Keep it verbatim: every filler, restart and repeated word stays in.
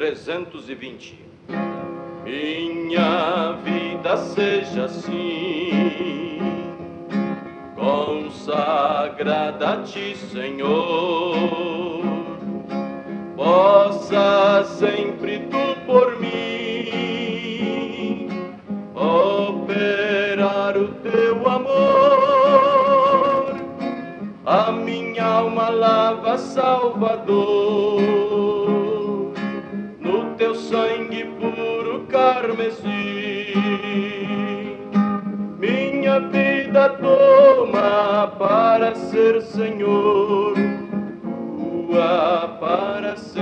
trezentos e vinte. Minha vida seja assim, consagrada a ti, Senhor. Possa sempre tu por mim operar o teu amor. A minha alma lava, Salvador, no teu sangue puro carmesim. Minha vida toma para ser Senhor, tua para ser